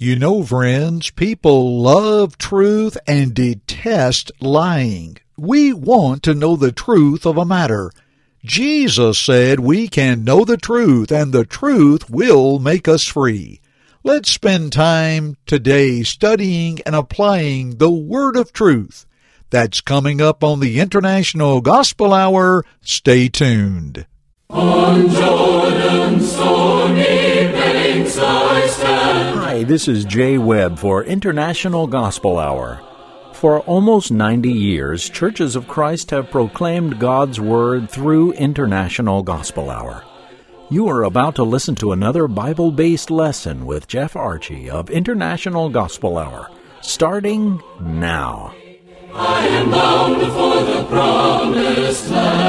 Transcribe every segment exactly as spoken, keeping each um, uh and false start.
You know, friends, people love truth and detest lying. We want to know the truth of a matter. Jesus said we can know the truth, and the truth will make us free. Let's spend time today studying and applying the Word of Truth. That's coming up on the International Gospel Hour. Stay tuned. On Jordan's stormy banks I stand. Hi, this is Jay Webb for International Gospel Hour. For almost ninety years, Churches of Christ have proclaimed God's Word through International Gospel Hour. You are about to listen to another Bible-based lesson with Jeff Archie of International Gospel Hour, starting now. I am bound for the promised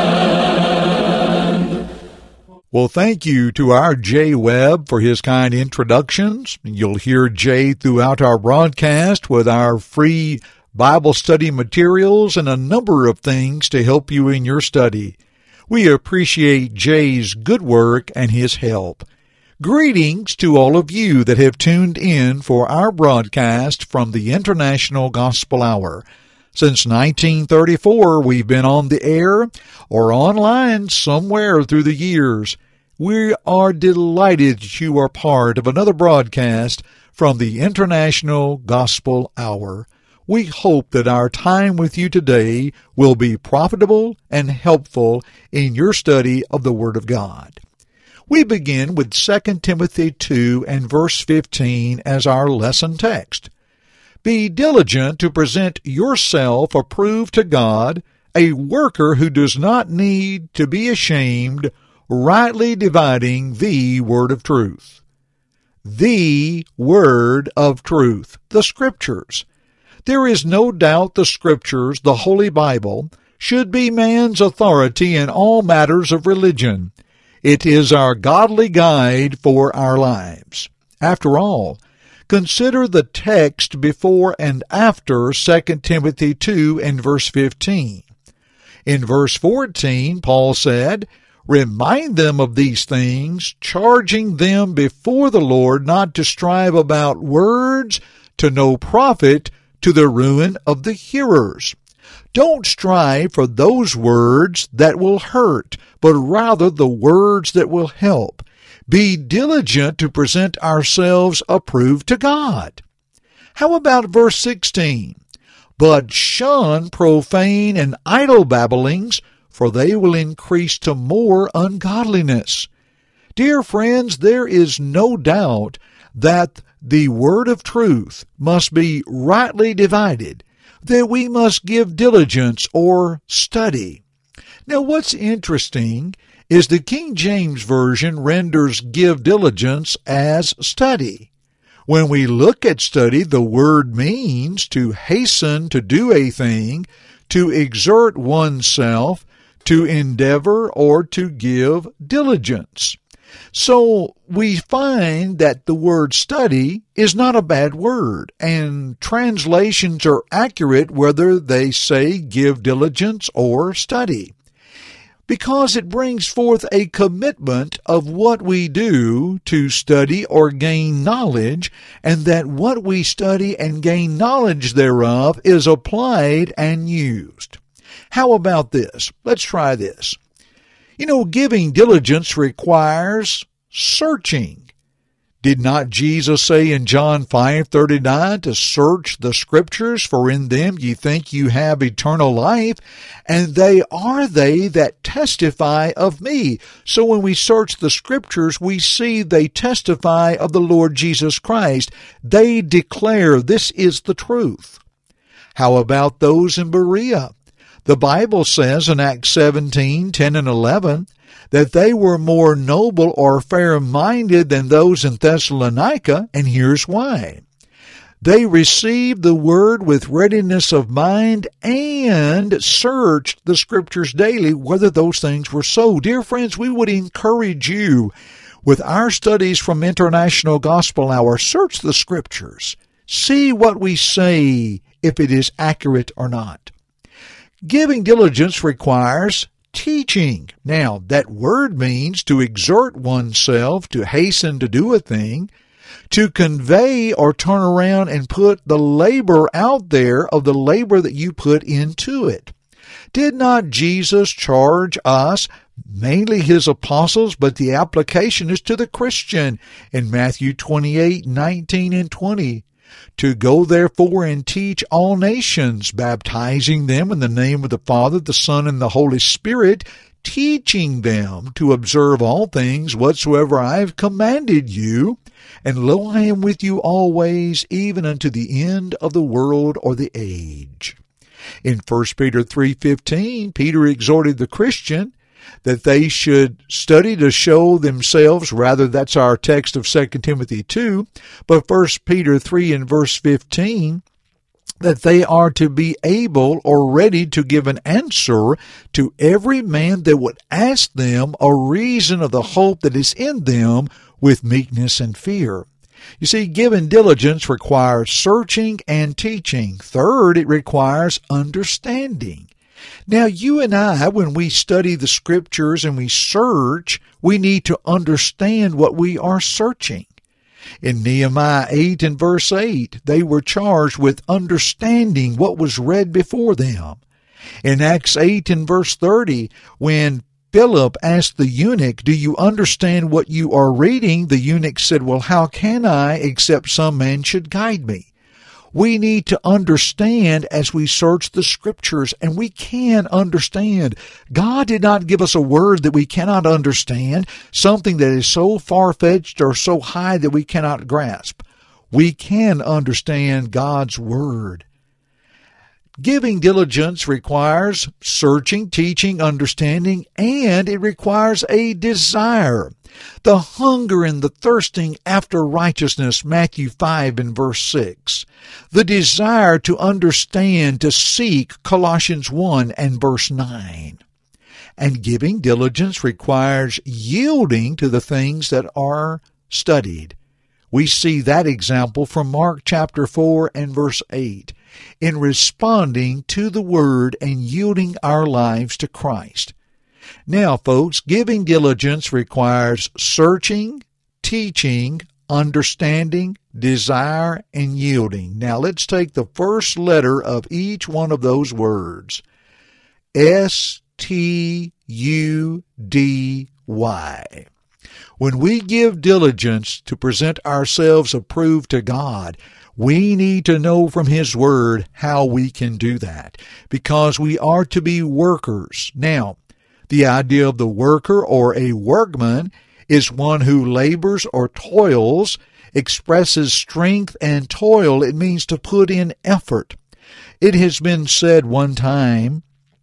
land. Well, thank you to our Jay Webb for his kind introductions. You'll hear Jay throughout our broadcast with our free Bible study materials and a number of things to help you in your study. We appreciate Jay's good work and his help. Greetings to all of you that have tuned in for our broadcast from the International Gospel Hour. Since nineteen thirty-four, we've been on the air or online somewhere through the years. We are delighted that you are part of another broadcast from the International Gospel Hour. We hope that our time with you today will be profitable and helpful in your study of the Word of God. We begin with Second Timothy two and verse fifteen as our lesson text. Be diligent to present yourself approved to God, a worker who does not need to be ashamed, rightly dividing the word of truth. The word of truth, the Scriptures. There is no doubt the Scriptures, the Holy Bible, should be man's authority in all matters of religion. It is our godly guide for our lives. After all, consider the text before and after Second Timothy two and verse fifteen. In verse fourteen, Paul said, "Remind them of these things, charging them before the Lord not to strive about words to no profit, to the ruin of the hearers." Don't strive for those words that will hurt, but rather the words that will help. Be diligent to present ourselves approved to God. How about verse sixteen? But shun profane and idle babblings, for they will increase to more ungodliness. Dear friends, there is no doubt that the word of truth must be rightly divided, that we must give diligence or study. Now, what's interesting is the King James Version renders give diligence as study. When we look at study, the word means to hasten to do a thing, to exert oneself, to endeavor, or to give diligence. So we find that the word study is not a bad word, and translations are accurate whether they say give diligence or study, because it brings forth a commitment of what we do to study or gain knowledge, and that what we study and gain knowledge thereof is applied and used. How about this? Let's try this. You know, giving diligence requires searching. Did not Jesus say in John five thirty-nine to search the Scriptures, for in them ye think you have eternal life, and they are they that testify of me. So when we search the Scriptures, we see they testify of the Lord Jesus Christ. They declare this is the truth. How about those in Berea? The Bible says in Acts seventeen, ten and eleven, that they were more noble or fair-minded than those in Thessalonica, and here's why. They received the word with readiness of mind and searched the Scriptures daily whether those things were so. Dear friends, we would encourage you with our studies from International Gospel Hour, search the Scriptures. See what we say, if it is accurate or not. Giving diligence requires teaching. Now, that word means to exert oneself, to hasten to do a thing. to convey or turn around and put the labor out there of the labor that you put into it. Did not Jesus charge us, mainly his apostles, but the application is to the Christian in Matthew twenty-eight, nineteen and twenty, to go therefore and teach all nations, baptizing them in the name of the Father, the Son, and the Holy Spirit, teaching them to observe all things whatsoever I have commanded you. And lo, I am with you always, even unto the end of the world or the age. In First Peter three fifteen, Peter exhorted the Christian that they should study to show themselves, rather that's our text of Second Timothy two, but First Peter three and verse fifteen, that they are to be able or ready to give an answer to every man that would ask them a reason of the hope that is in them with meekness and fear. You see, giving diligence requires searching and teaching. Third, it requires understanding. Now, you and I, when we study the Scriptures and we search, we need to understand what we are searching. In Nehemiah eight and verse eight, they were charged with understanding what was read before them. In Acts eight and verse thirty, when Philip asked the eunuch, "Do you understand what you are reading?" the eunuch said, "Well, how can I, except some man should guide me?" We need to understand as we search the Scriptures, and we can understand. God did not give us a word that we cannot understand, something that is so far-fetched or so high that we cannot grasp. We can understand God's Word. Giving diligence requires searching, teaching, understanding, and it requires a desire. The hunger and the thirsting after righteousness, Matthew five and verse six. The desire to understand, to seek, Colossians one and verse nine. And giving diligence requires yielding to the things that are studied. We see that example from Mark chapter four and verse eight. In responding to the Word and yielding our lives to Christ. Now, folks, giving diligence requires searching, teaching, understanding, desire, and yielding. Now, let's take the first letter of each one of those words. S T U D Y. When we give diligence to present ourselves approved to God, we need to know from His Word how we can do that, because we are to be workers. Now, the idea of the worker or a workman is one who labors or toils, expresses strength and toil. It means to put in effort. It has been said one time,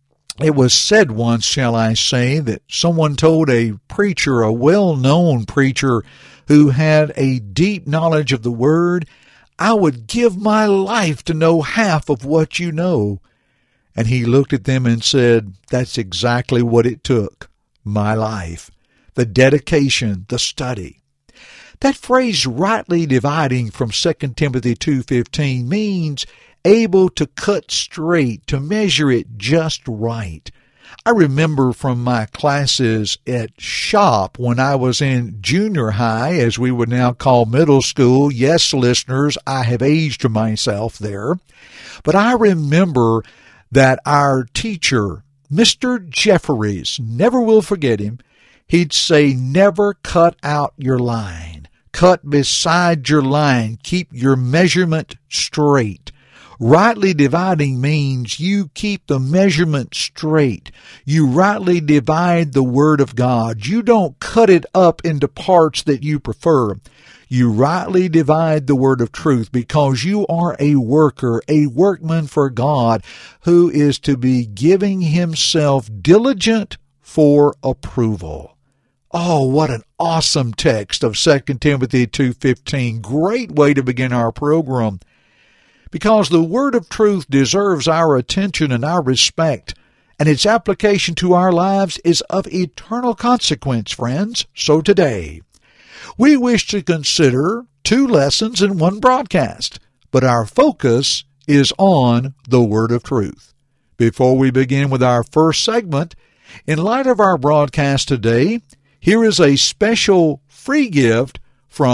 it was said once, shall I say, that someone told a preacher, a well-known preacher who had a deep knowledge of the Word, "I would give my life to know half of what you know." And he looked at them and said, "That's exactly what it took, my life, the dedication, the study." That phrase, rightly dividing, from Second Timothy two fifteen, means able to cut straight, to measure it just right. I remember from my classes at shop when I was in junior high, as we would now call middle school. Yes, listeners, I have aged myself there. But I remember that our teacher, Mister Jeffries, never will forget him, he'd say, "Never cut out your line. Cut beside your line. Keep your measurement straight." Rightly dividing means you keep the measurement straight. You rightly divide the Word of God. You don't cut it up into parts that you prefer. You rightly divide the Word of truth, because you are a worker, a workman for God, who is to be giving himself diligent for approval. Oh, what an awesome text of Second Timothy two fifteen. Great way to begin our program. Because the Word of truth deserves our attention and our respect, and its application to our lives is of eternal consequence, friends. So today, we wish to consider two lessons in one broadcast, but our focus is on the Word of truth. Before we begin with our first segment, in light of our broadcast today, here is a special free gift from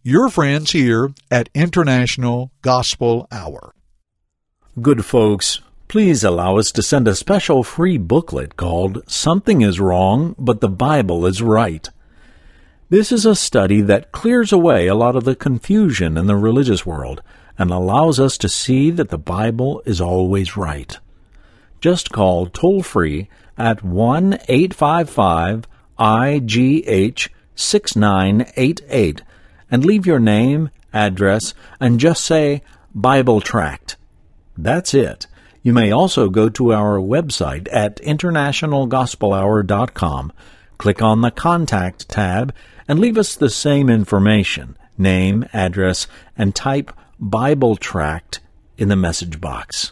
your friends here at International Gospel Hour. Good folks, please allow us to send a special free booklet called Something is Wrong, but the Bible is Right. This is a study that clears away a lot of the confusion in the religious world and allows us to see that the Bible is always right. Just call toll-free at one eight five five I G H six nine eight eight and leave your name, address, and just say Bible Tract. That's it. You may also go to our website at international gospel hour dot com, click on the Contact tab, and leave us the same information, name, address, and type Bible Tract in the message box.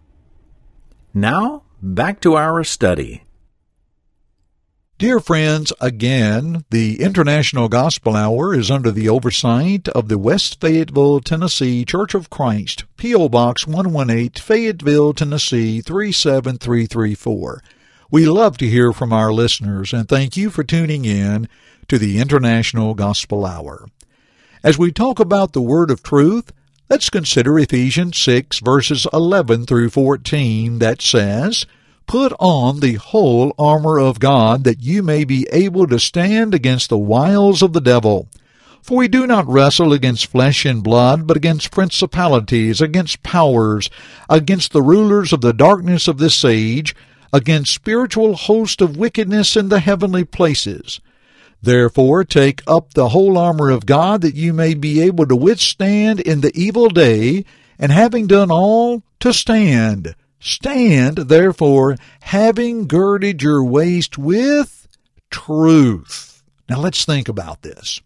Now, back to our study. Dear friends, again, the International Gospel Hour is under the oversight of the West Fayetteville, Tennessee Church of Christ, P O. Box one one eight, Fayetteville, Tennessee three seven three three four. We love to hear from our listeners, and thank you for tuning in to the International Gospel Hour. As we talk about the Word of Truth, let's consider Ephesians six, verses eleven through fourteen, that says, "Put on the whole armor of God, that you may be able to stand against the wiles of the devil. For we do not wrestle against flesh and blood, but against principalities, against powers, against the rulers of the darkness of this age, against spiritual hosts of wickedness in the heavenly places. Therefore take up the whole armor of God, that you may be able to withstand in the evil day, and having done all, to stand. Stand, therefore, having girded your waist with truth." Now let's think about this.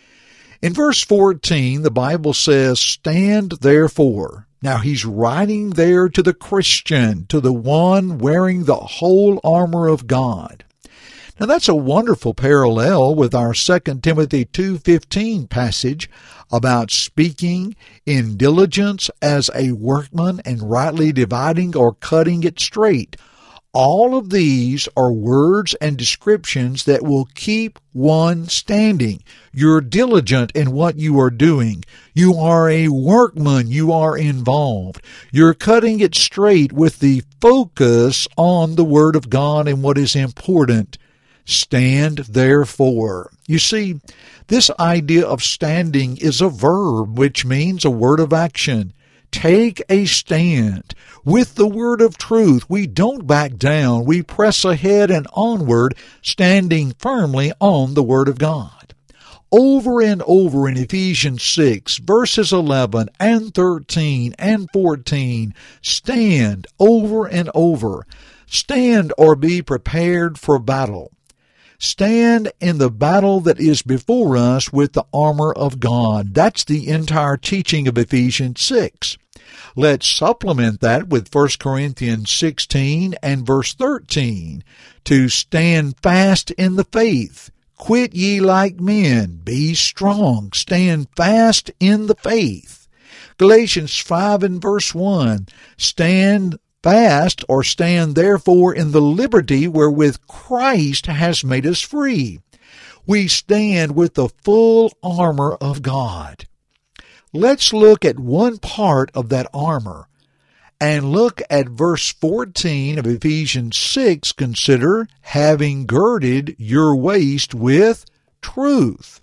In verse fourteen, the Bible says, "Stand, therefore." Now he's writing there to the Christian, to the one wearing the whole armor of God. Now that's a wonderful parallel with our Second Timothy two fifteen passage about speaking in diligence as a workman and rightly dividing or cutting it straight. All of these are words and descriptions that will keep one standing. You're diligent in what you are doing. You are a workman. You are involved. You're cutting it straight with the focus on the Word of God and what is important. Stand, therefore. You see, this idea of standing is a verb, which means a word of action. Take a stand. With the word of truth, we don't back down. We press ahead and onward, standing firmly on the Word of God. Over and over in Ephesians six, verses eleven and thirteen and fourteen, stand over and over. Stand or be prepared for battle. Stand in the battle that is before us with the armor of God. That's the entire teaching of Ephesians six. Let's supplement that with First Corinthians sixteen and verse thirteen. To stand fast in the faith. Quit ye like men. Be strong. Stand fast in the faith. Galatians five and verse one. Stand fast, or stand therefore in the liberty wherewith Christ has made us free. We stand with the full armor of God. Let's look at one part of that armor and look at verse fourteen of Ephesians six. Consider having girded your waist with truth.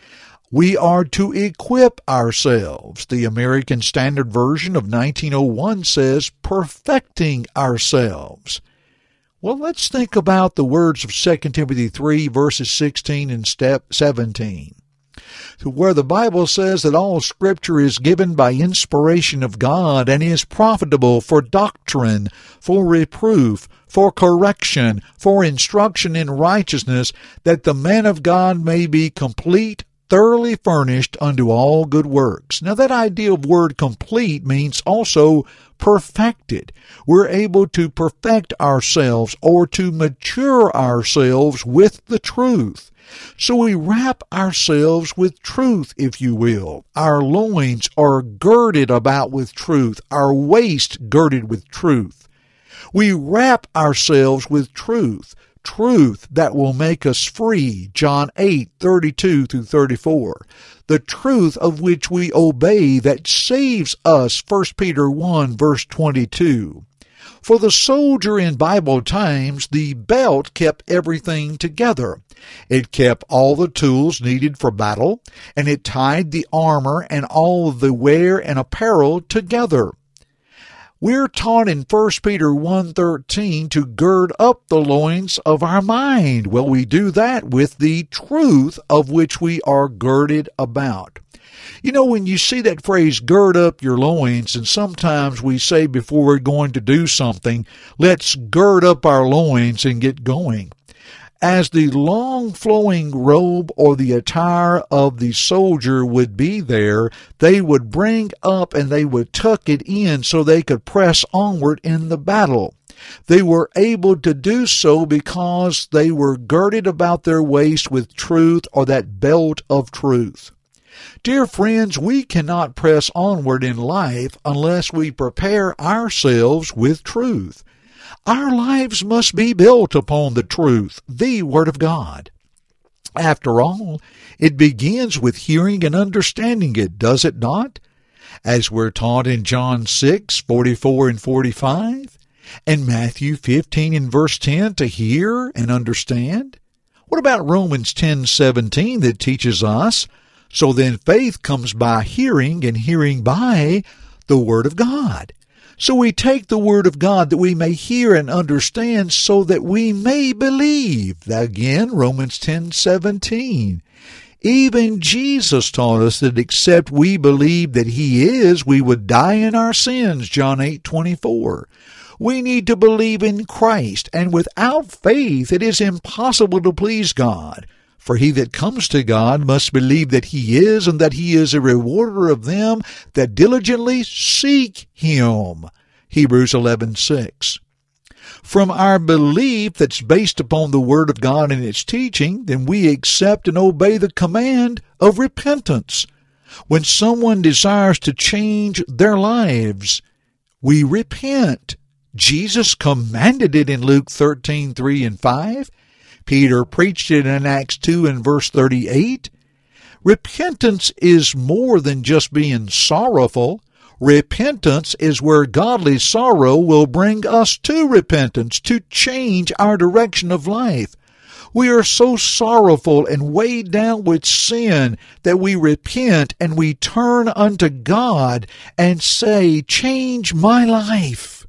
We are to equip ourselves. The American Standard Version of nineteen oh one says, perfecting ourselves. Well, let's think about the words of Second Timothy three, verses sixteen and seventeen, where the Bible says that all Scripture is given by inspiration of God and is profitable for doctrine, for reproof, for correction, for instruction in righteousness, that the man of God may be complete, thoroughly furnished unto all good works. Now that idea of word complete means also perfected. We're able to perfect ourselves or to mature ourselves with the truth. So we wrap ourselves with truth, if you will. Our loins are girded about with truth, our waist girded with truth. We wrap ourselves with truth. Truth that will make us free, John eight, thirty-two through thirty-four. the truth of which we obey that saves us, First Peter one, verse twenty-two. For the soldier in Bible times, the belt kept everything together. It kept all the tools needed for battle, and it tied the armor and all the wear and apparel together. We're taught in First Peter one thirteen to gird up the loins of our mind. Well, we do that with the truth of which we are girded about. You know, when you see that phrase, gird up your loins, and sometimes we say before we're going to do something, let's gird up our loins and get going. As the long flowing robe or the attire of the soldier would be there, they would bring up and they would tuck it in so they could press onward in the battle. They were able to do so because they were girded about their waist with truth, or that belt of truth. Dear friends, we cannot press onward in life unless we prepare ourselves with truth. Our lives must be built upon the truth, the Word of God. After all, it begins with hearing and understanding it, does it not? As we're taught in John six, forty-four and forty-five, and Matthew fifteen and verse ten, to hear and understand. What about Romans ten, seventeen that teaches us, so then faith comes by hearing, and hearing by the Word of God. So we take the Word of God that we may hear and understand so that we may believe. Again, Romans ten seventeen. Even Jesus taught us that except we believe that He is, we would die in our sins, John eight twenty-four. We need to believe in Christ, and without faith it is impossible to please God. For he that comes to God must believe that He is, and that He is a rewarder of them that diligently seek Him. Hebrews eleven six. From our belief that's based upon the Word of God and its teaching, then we accept and obey the command of repentance. When someone desires to change their lives, we repent. Jesus commanded it in Luke thirteen three and five. Peter preached it in Acts two and verse thirty-eight. Repentance is more than just being sorrowful. Repentance is where godly sorrow will bring us to repentance, to change our direction of life. We are so sorrowful and weighed down with sin that we repent and we turn unto God and say, change my life.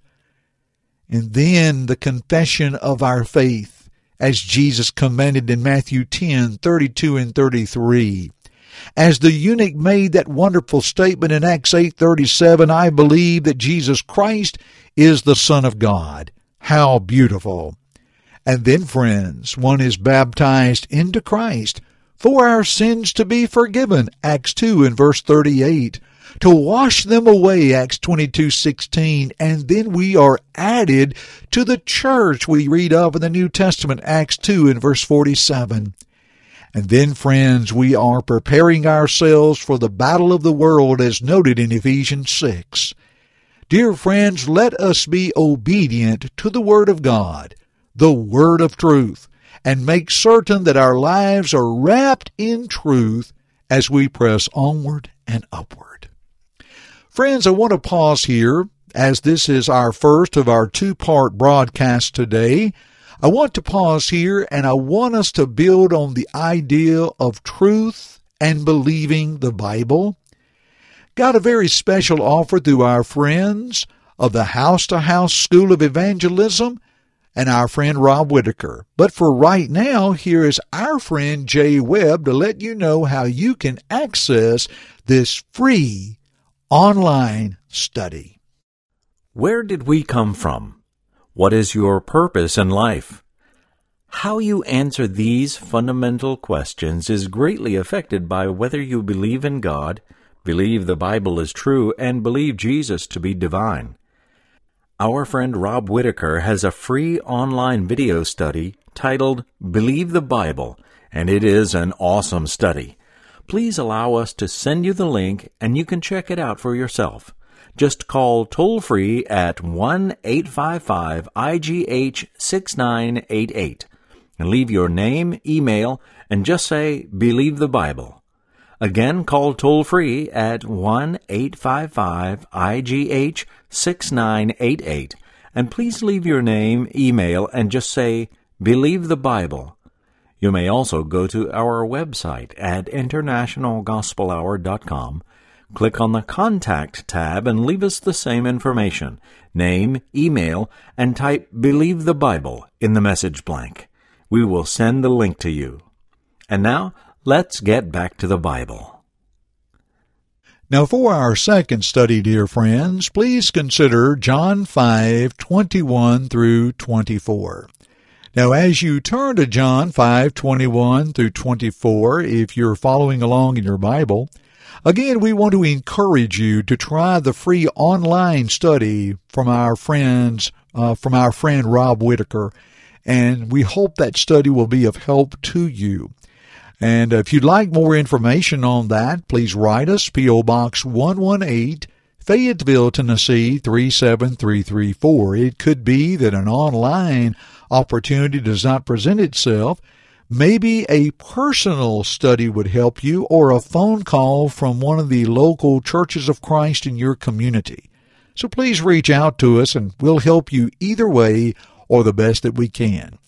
And then the confession of our faith, as Jesus commanded in Matthew ten, thirty-two and thirty-three. As the eunuch made that wonderful statement in Acts eight thirty-seven, I believe that Jesus Christ is the Son of God. How beautiful. And then, friends, one is baptized into Christ for our sins to be forgiven, Acts two and verse thirty-eight. To wash them away, Acts twenty-two sixteen, and then we are added to the church we read of in the New Testament, Acts two and verse forty-seven. And then, friends, we are preparing ourselves for the battle of the world as noted in Ephesians six. Dear friends, let us be obedient to the Word of God, the Word of truth, and make certain that our lives are wrapped in truth as we press onward and upward. Friends, I want to pause here, as this is our first of our two-part broadcast today. I want to pause here, and I want us to build on the idea of truth and believing the Bible. Got a very special offer through our friends of the House to House School of Evangelism and our friend Rob Whitaker. But for right now, here is our friend Jay Webb to let you know how you can access this free online study. Where did we come from? What is your purpose in life? How you answer these fundamental questions is greatly affected by whether you believe in God, believe the Bible is true, and believe Jesus to be divine. Our friend Rob Whitaker has a free online video study titled Believe the Bible, and it is an awesome study. Please allow us to send you the link, and you can check it out for yourself. Just call toll-free at one eight five five I G H six nine eight eight and leave your name, email, and just say, Believe the Bible. Again, call toll-free at one eight five five I G H six nine eight eight, and please leave your name, email, and just say, Believe the Bible. You may also go to our website at international gospel hour dot com, click on the Contact tab, and leave us the same information, name, email, and type Believe the Bible in the message blank. We will send the link to you. And now, let's get back to the Bible. Now for our second study, dear friends, please consider John five, twenty-one through twenty-four. Now as you turn to John five, twenty-one through twenty-four, if you're following along in your Bible, again, we want to encourage you to try the free online study from our friends, uh, from our friend Rob Whitaker, and we hope that study will be of help to you. And if you'd like more information on that, please write us, P O. Box one eighteen, Fayetteville, Tennessee three seven three three four. It could be that an online opportunity does not present itself. Maybe a personal study would help you, or a phone call from one of the local churches of Christ in your community. So please reach out to us, and we'll help you either way or the best that we can.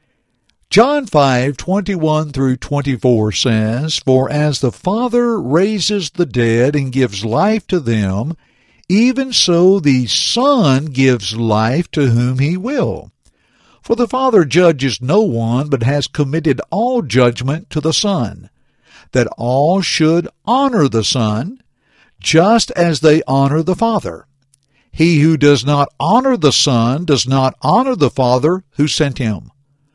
John five, twenty-one through twenty-four says, For as the Father raises the dead and gives life to them, even so the Son gives life to whom he will. For the Father judges no one, but has committed all judgment to the Son, that all should honor the Son, just as they honor the Father. He who does not honor the Son does not honor the Father who sent him.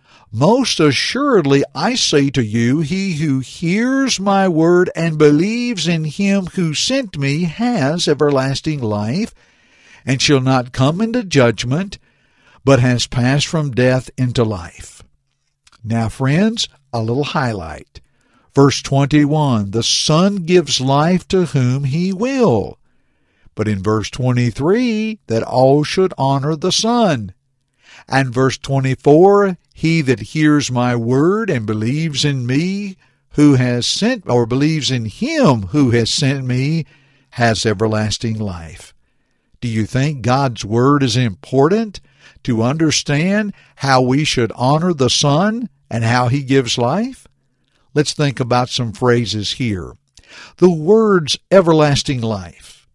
Most assuredly I say to you, he who hears my word and believes in him who sent me has everlasting life, and shall not come into judgment, but has passed from death into life. Now, friends, a little highlight. Verse twenty-one, the Son gives life to whom he will. But in verse twenty-three, that all should honor the Son. And verse twenty-four, he that hears my word and believes in me who has sent, or believes in him who has sent me, has everlasting life. Do you think God's word is important to understand how we should honor the Son and how he gives life? Let's think about some phrases here. The words everlasting life.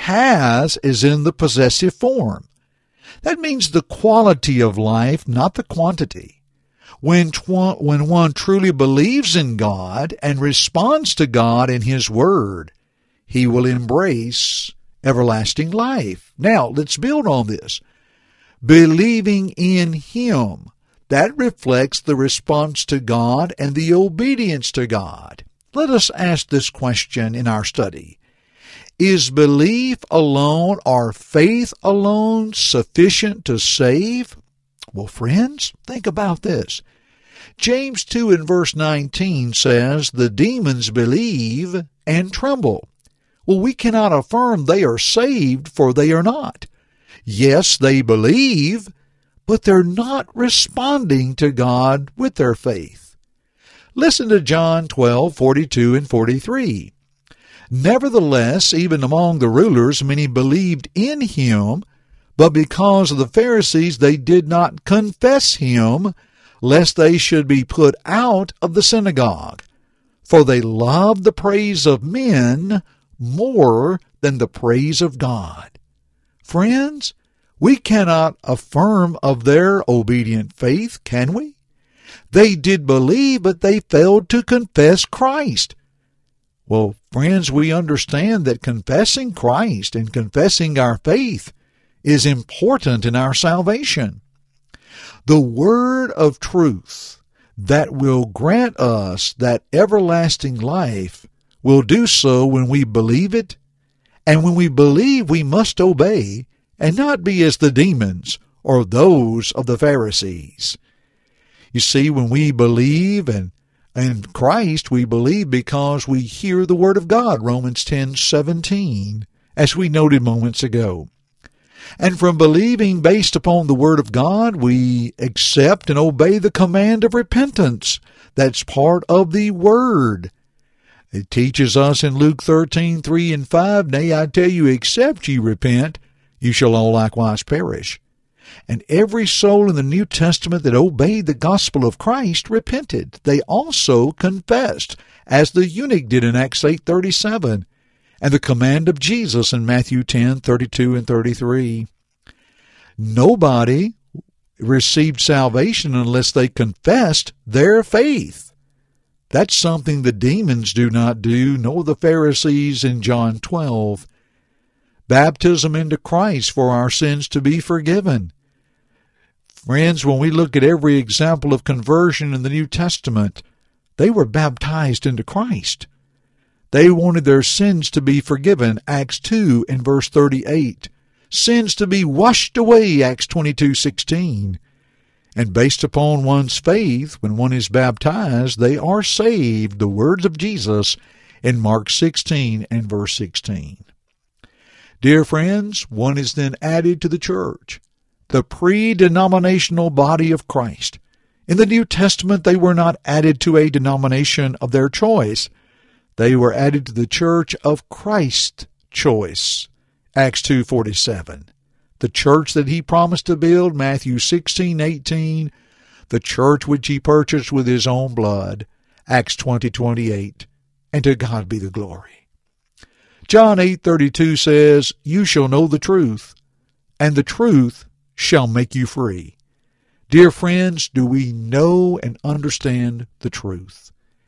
Has is in the possessive form. That means the quality of life, not the quantity. When, tw- when one truly believes in God and responds to God in his word, he will embrace everlasting life. Now, let's build on this. Believing in him, that reflects the response to God and the obedience to God. Let us ask this question in our study. Is belief alone or faith alone sufficient to save? Well, friends, think about this. James two and verse nineteen says, the demons believe and tremble. Well, we cannot affirm they are saved, for they are not. Yes, they believe, but they're not responding to God with their faith. Listen to John twelve, forty-two and forty-three. Nevertheless, even among the rulers, many believed in him, but because of the Pharisees, they did not confess him, lest they should be put out of the synagogue. For they loved the praise of men more than the praise of God. Friends, we cannot affirm of their obedient faith, can we? They did believe, but they failed to confess Christ. Well, friends, we understand that confessing Christ and confessing our faith is important in our salvation. The word of truth that will grant us that everlasting life will do so when we believe it, and when we believe we must obey and not be as the demons or those of the Pharisees. You see, when we believe and in Christ, we believe because we hear the Word of God, Romans ten seventeen, as we noted moments ago. And from believing based upon the Word of God, we accept and obey the command of repentance. That's part of the Word. It teaches us in Luke thirteen, three and five, Nay, I tell you, except ye repent, you shall all likewise perish. And every soul in the New Testament that obeyed the gospel of Christ repented. They also confessed, as the eunuch did in Acts eight thirty-seven, and the command of Jesus in Matthew ten thirty-two and thirty-three. Nobody received salvation unless they confessed their faith. That's something the demons do not do, nor the Pharisees in John twelve. Baptism into Christ for our sins to be forgiven. Friends, when we look at every example of conversion in the New Testament, they were baptized into Christ. They wanted their sins to be forgiven, Acts two and verse thirty-eight. Sins to be washed away, Acts twenty-two sixteen. And based upon one's faith, when one is baptized, they are saved, the words of Jesus in Mark sixteen and verse sixteen. Dear friends, one is then added to the church, the pre-denominational body of Christ. In the New Testament, they were not added to a denomination of their choice. They were added to the church of Christ's choice, Acts two forty-seven. The church that he promised to build, Matthew sixteen eighteen. The church which he purchased with his own blood, Acts twenty twenty-eight. And to God be the glory. John eight thirty-two says, You shall know the truth, and the truth shall make you free. Dear friends, do we know and understand the truth?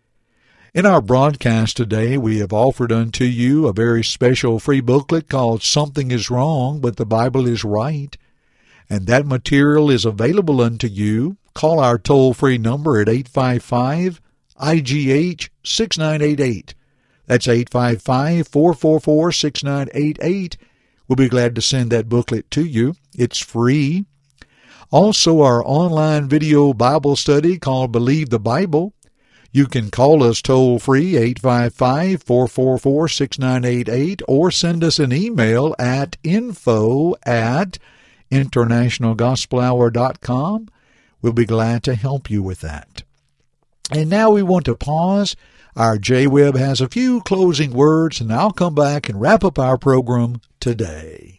In our broadcast today, we have offered unto you a very special free booklet called Something is Wrong, but the Bible is Right. And that material is available unto you. Call our toll-free number at eight five five I G H six nine eight eight. That's eight five five, four four four, six nine eight eight. We'll be glad to send that booklet to you. It's free. Also, our online video Bible study called Believe the Bible. You can call us toll-free, eight five five, four four four, six nine eight eight, or send us an email at info at international gospel hour dot com. We'll be glad to help you with that. And now we want to pause. Our J-Web has a few closing words, and I'll come back and wrap up our program today.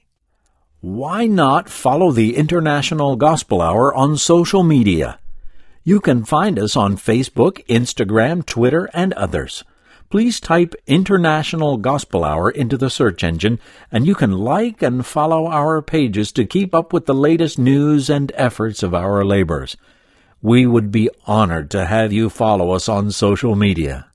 Why not follow the International Gospel Hour on social media? You can find us on Facebook, Instagram, Twitter, and others. Please type International Gospel Hour into the search engine, and you can like and follow our pages to keep up with the latest news and efforts of our labors. We would be honored to have you follow us on social media.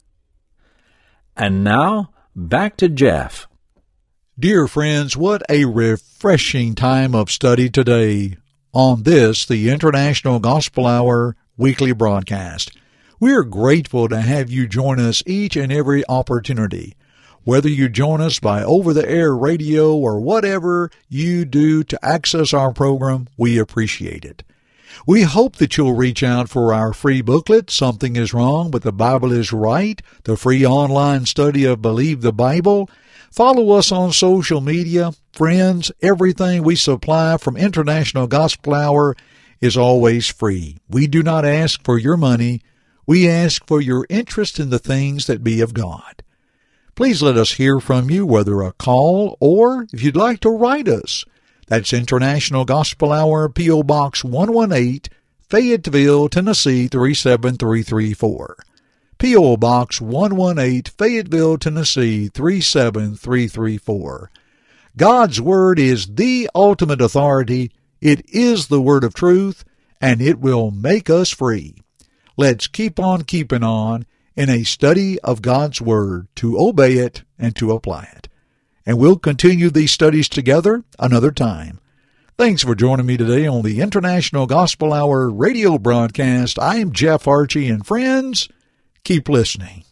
And now, back to Jeff. Dear friends, what a refreshing time of study today on this, the International Gospel Hour weekly broadcast. We are grateful to have you join us each and every opportunity. Whether you join us by over-the-air radio or whatever you do to access our program, we appreciate it. We hope that you'll reach out for our free booklet, Something is Wrong, but the Bible is Right, the free online study of Believe the Bible. Follow us on social media. Friends, everything we supply from International Gospel Hour is always free. We do not ask for your money. We ask for your interest in the things that be of God. Please let us hear from you, whether a call or if you'd like to write us. That's International Gospel Hour, P O. Box one eighteen, Fayetteville, Tennessee three seven three three four. P O. Box one eighteen, Fayetteville, Tennessee three seven three three four. God's Word is the ultimate authority. It is the Word of truth, and it will make us free. Let's keep on keeping on in a study of God's Word to obey it and to apply it. And we'll continue these studies together another time. Thanks for joining me today on the International Gospel Hour radio broadcast. I'm Jeff Archie, and friends, keep listening.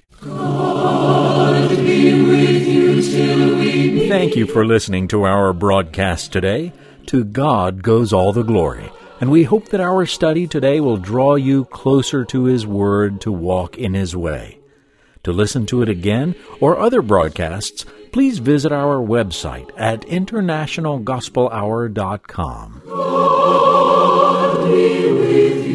God be with you till we meet. Thank you for listening to our broadcast today. To God goes all the glory, and we hope that our study today will draw you closer to His Word to walk in His way. To listen to it again or other broadcasts, please visit our website at international gospel hour dot com. God be with you.